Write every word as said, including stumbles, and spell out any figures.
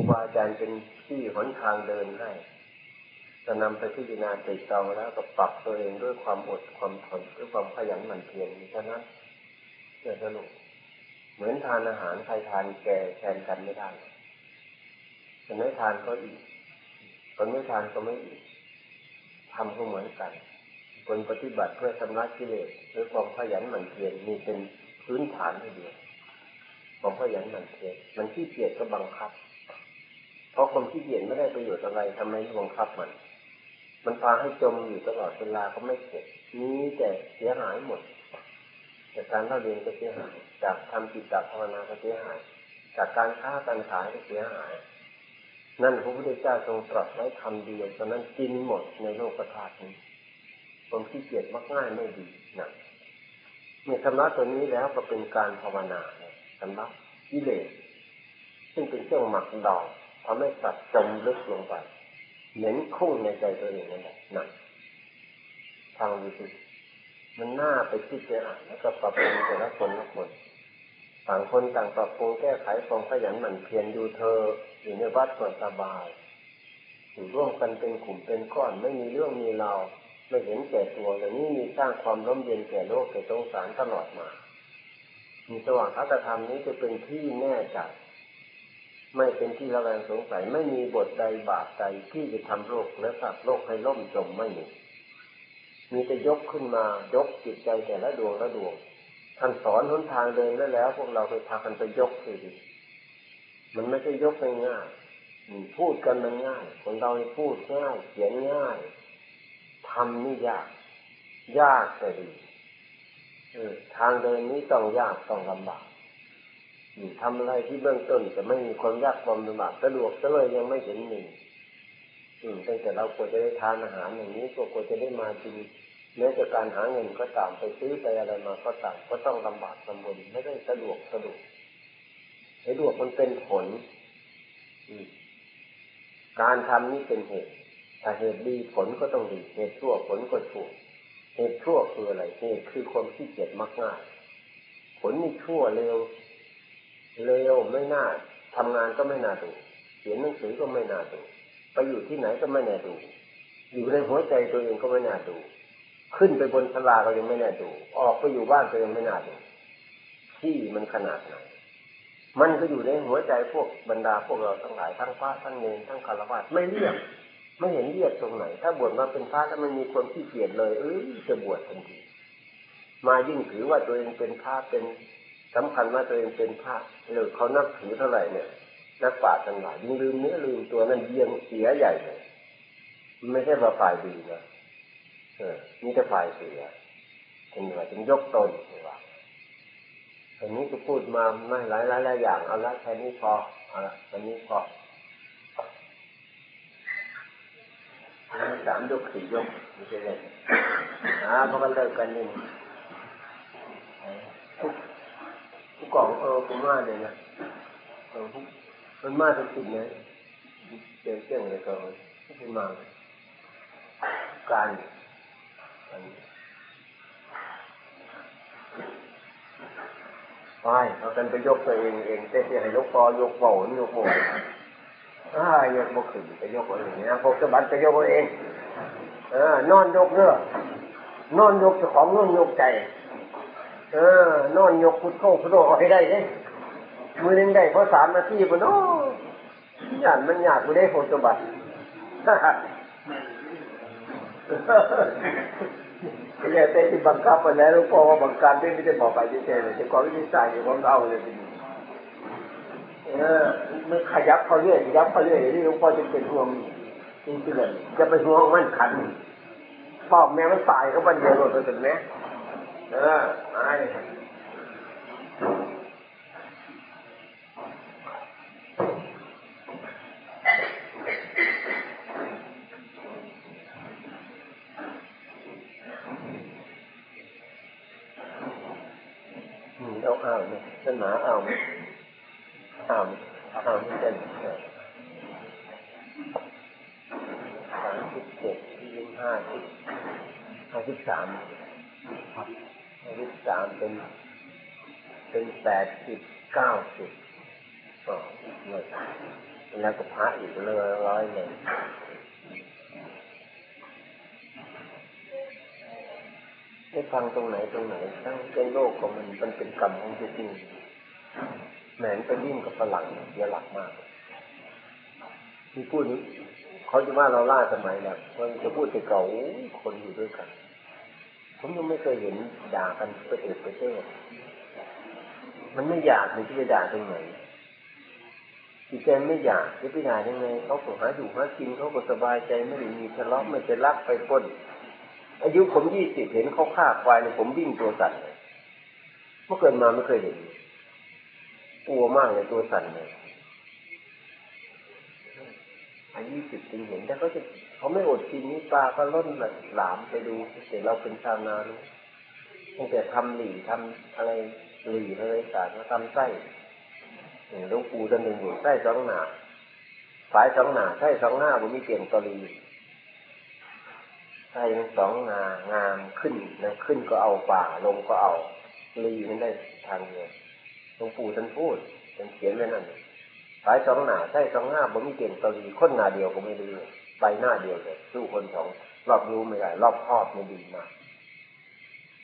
บาอาจารย์เป็นที่หนทางเดินให้จะนำไปพิจารณาติดตองแล้วก็ปรับตัวเองด้วยความอดความทนด้วยความขยันหมั่นเพียรฉะนั้นเกิดสนุกเหมือนทานอาหารใครทานแก่แทนกันไม่ได้คนไม่ทานก็อิ่มคนไม่ทานก็ไม่อิ่มทำก็เหมือนกันคนปฏิบัติเพื่อชำระกิเลสด้วยความขยันหมั่นเพียรมีเป็นพื้นฐานทีเดียวความขยันหมั่นเพียรมันขี้เกียจก็บังคับเพราะความขี้เกียจไม่ได้ประโยชน์อะไรทำไมบังคับมันมันพาให้จมอยู่ตลอดเวลาก็ไม่เสร็จนี้แต่เสียหายหมดจากการเล่าเรียนก็เสียหายจากทำจิตตภาวนาก็เสียหายจากการค้าการขายก็เสียหายนั่นพระพุทธเจ้าทรงตรัสไว้คำเดียวฉะนั้นกินหมดในโลกธาตุนี้ความขี้เกียจมักง่ายไม่ดีนะเมื่อชำระตัวนี้แล้วก็เป็นการภาวนาชำระกิเลสซึ่งเป็นเครื่องหมักดองทำให้สัตว์จมลึกลงไปเหม็นคุ้งในใจตัวเองนั่นแหละนั่นทางวิธีมันน่าไปคิดไปอ่านแล้วก็ปรับปรุงแต่ละคนละคนต่างคนต่างปรับปรุงแก้ไขความขยันหมั่นเพียรดูเธออยู่ในวัดก็สบายอยู่ร่วมกันเป็นกลุ่มเป็นก้อนไม่มีเรื่องมีราวไม่เห็นแก่ตัวอย่างนี้มีสร้างความร่มเย็นแก่โลกแก่สงสารตลอดมามีสว่างอัตธรรมนี้จะเป็นที่แน่ใจไม่เป็นที่ระแวงสงสัยไม่มีบทใดบาปใดที่จะทำโลกและสัตว์โลกให้ล่มจมไม่มีมีแต่ยกขึ้นมายกจิตใจแต่ละดวงละดวงท่านสอนหนทางเดินแล้วแล้วพวกเราไปพากันไปยกสิมันไม่ใช่ยกง่ายๆพูดกันมันง่ายคนเราพูดง่ายเขียนง่ายทำนี่ยากยากแต่ดีเออทางเดินนี้ต้องยากต้องลำบากทำอะไรที่เบื้องต้นจะไม่มีความยากความลำบากสะดวกซะเลยยังไม่เห็นมีตั้งแต่เราควรจะได้ทานอาหารอย่างนี้ก็ควรจะได้มากินแม้แต่การหาเงินก็ตามไปซื้อไปอะไรมาก็ตามก็ต้องลำบากลำบนไม่ได้สะดวกสะดวกสะดวกมันเป็นผลการทำนี้เป็นเหตุถ้าเหตุดีผลก็ต้องดีเหตุชั่วผลก็ชั่วเหตุชั่วคืออะไรเหตุคือความขี้เกียจมักง่ายผลนี่ชั่วเร็วเร็วไม่น่าทำงานก็ไม่น่าดูเขียนหนังสือก็ไม่น่าดูไปอยู่ที่ไหนก็ไม่น่าดูอยู่ในหัวใจตัวเองก็ไม่น่าดูขึ้นไปบนศาลาก็ยังไม่น่าดูออกไปอยู่บ้านก็ยังไม่น่าดูที่มันขนาดไหนมันก็อยู่ในหัวใจพวกบรรดาพวกเราทั้งหลายทั้งพระทั้งเนรทั้งฆราวาสไม่เรียกไม่เห็นเรียกตรงไหนถ้าบวชมาเป็นพระแล้วมันมีความขี้เกียจเลยเออจะบวชทันทีมายิ่งถือว่าตัวเองเป็นพระเป็นสำคัญว่าตัวเองเป็นพระหรือเขานับถือเท่าไหร่เนี่ยนักปราชญ์ทั้งหลายยิ่งลืมเนื้อลืมตัวนั่นเยี่ยงเสียใหญ่เลยมันไม่ใช่ว่าฝ่ายดีนะเออนี่จะฝ่ายเสียเป็นว่าถึงยกตนว่าอันนี้ก็พูดมาไม่หลายหลายหลายอย่างเอาละแค่นี้พอเอาละอันนี้พอสามยกสี่ยกไม่ใช่เลยอ่าเพราะมันเลิกกันนี่ผู้กองเออผมว่าเลยนะเออมันมาถึงจุดนี้เจ๋งเจ๋งเลยก็ไม่มาการไปเอากันไปยกตัวเองเองแต่ที่ให้ยกคอยกเบานี่ยกโวยอ่ายกบกขึ้นไปยกเองนะพวกสมบัติไปยกเองเออนอนยกเนื้อนอนยกเจ้าของนอนยกใจเออนอนยกพุทโธพุทโธเอาให้ได้เด้มือนึงได้เพราะสามนาทีปุ่นโอ้ยานมันยากไม่ได้พวกสมบัติก็อย่าเตะที่บังคับไปแล้วหลวงพ่อว่าบังการที่ไม่ได้บอกไปเฉยๆเลยจะก่อนวิธีใส่อยู่ของเราเลยเออมันขยับเขาเรื่อยขยับเขาเรื่อยที่หลวงพ่อจะเป็นห่วงจริงๆเลยจะไปห่วงมันขันปอบแม่มันตายเขาบันเดียวหมดเลยไหมเออไอ้เอาเอาเนี่ยเส้นหนาเอาเอาเอาไม่เส้นสามสิบเจ็ดยี่ห้าสิบห้าสิบสามครับห้าสิบสามเป็นเป็นแปดสิบเก้าสิบอ๋อเลยแล้วก็พระอีกเลยร้อยเลยได้ฟังตรงไหนตรงไหนทั้งในโลกของมันมันเป็นกรรมของทุกข์แหมไปยิ่งกับฝรั่งเสียหลักมากมีพูดเขาจะว่าเราล่าสมัยแบบคนจะพูดแต่เก่าคนอยู่ด้วยกันผมยังไม่เคยเห็นด่ากันไปเอกไปเทศมันไม่อยากมันจะไปด่าตรงไหนจิตใจไม่อยากจะไปด่ายังไงเขาก็หาอยู่หากินเขาก็สบายใจไม่ได้มีทะเลาะไม่จะรักไปปล้นอายุผมยี่สิบเห็นเขาฆ่าควายเนี่ยผมวิ่งตัวสั่นเลยเมื่อเกิดมาไม่เคยเห็นกลัวมากเลยตัวสั่นเลยอายุยี่สิบจริงเห็นแต่เขาจะเขาไม่อดกินนี่ปลาก็ล้นหลามไปดูแต่เราเป็นชาวนาเนาะตั้งแต่ทำหลี่ทำอะไรหลี่อะไรต่างๆทำไส้หลวงปู่ท่านหนึ่งอยู่ไส้สองหน้าฝายสองหน้าไส้สองหน้าผมมีเก่งตอรีไส้ทั้งสองหน้างามขึ้นนะขึ้นก็เอาป่าลงก็เอาลีมันได้ทางเดียวหลวงปู่ท่านพูดท่านเขียนไว้นั่นฝายสองหน้าไส้สองหน้าผมมีเก่งตอรีคนหน้าเดียวก็ไม่ดีใบหน้าเดียวเลยสู้คนสองรอบรู้ไม่ได้รอบครอบไม่ดีมาก